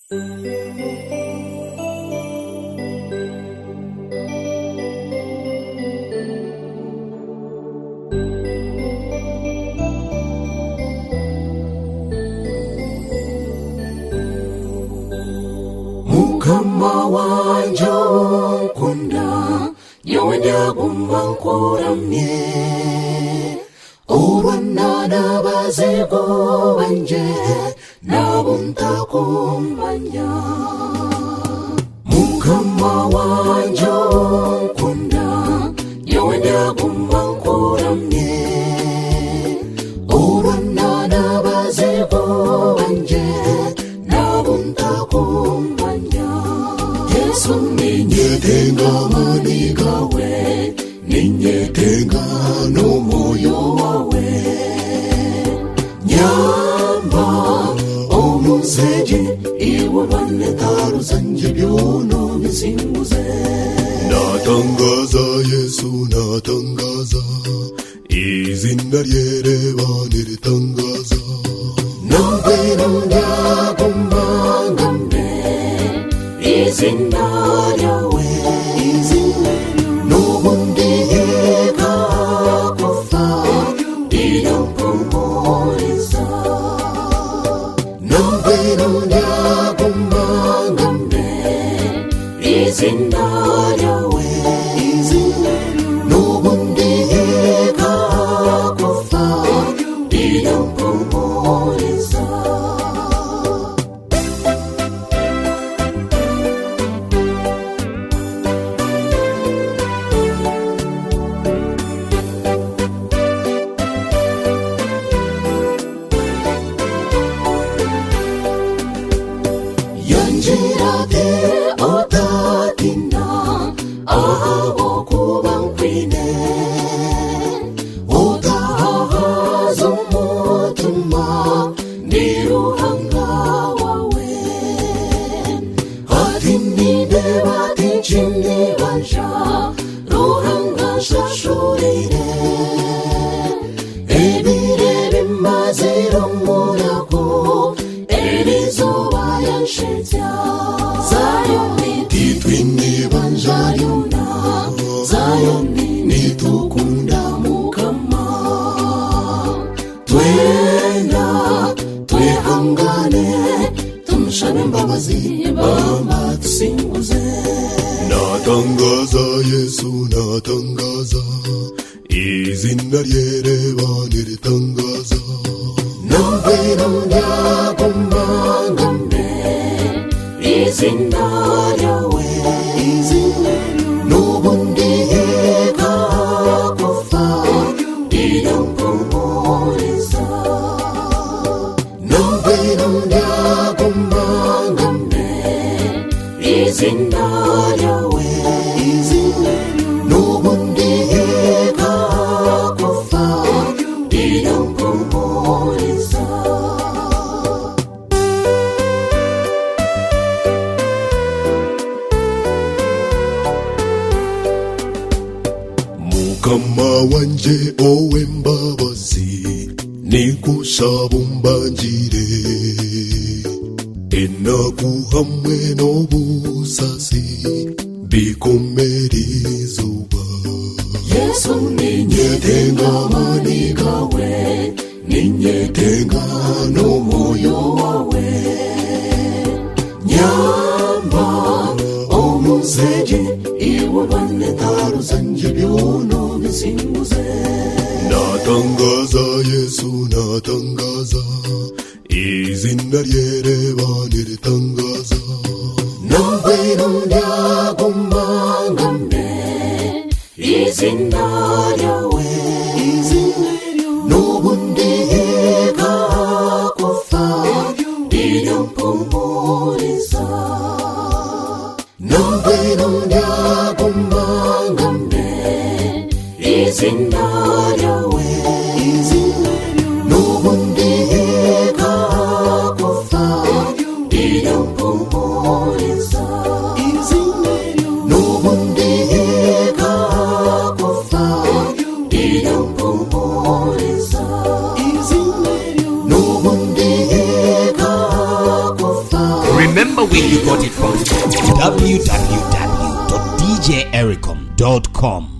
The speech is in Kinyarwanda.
Mukama wanje nkunda nyowe ndagumankuramye urwana n'abazigo banje nabo ntakumanya. Mukama wanje nkunda nyowe ndagumankuramye urwana n'abazigo banje nabo ntakumanya. Yesu ninyetenga manigawe ninyetenga n'umuyo wawe nyamba omuzeje iwe banetaru zanje byono bisimbuze. Natangaza Yesu natangaza izina ryereba niritangaza nobwino ndagumangambe izina ryawe n'ubundi kakufa irampumuriza nobwino ndagumangambe izina ryawe n'ubundi kakufa irampumuriza. Yanjirate otatina ahabo kubankwine otahaza umutima ndiruhanga wawe ati nideba tinchini banja ruhanga shashurire ebirebe maziro murago erizoba yanshitya Zayoni titwini banjariuna Zayoni nitukunda Mukama twenda twehangane tumshabe mbabazi bamba tusinguze. Natangaza Yesu natangaza izina ryereba niritangaza nobwino ndagumangambe izina ryawe n'ubundi kakufa irampumuriza nobwino ndagumangambe izina ryawe n'ubundi kakufa irampumuriza. Mukama wanje owe mbabazi nikushaba umbangire enaku hamwe n'obusasi bikomera izuba. Yesu ninyetenga manigawe ninyetenga n'umuyo wawe nyamba omuzeje iwe banetaru zanje byono bisimbuze. Natangaza Yesu natangaza izina ryereba niritangaza nobwino ndagumangambe izina ryawe n'ubundi kakufa irampumuriza nobwino ndagumangambe izina ryawe n'ubundi kakufa irampumuriza n'ubundi kakufa irampumuriza n'ubundi kakufa Remember where you got it from. www.djericom.com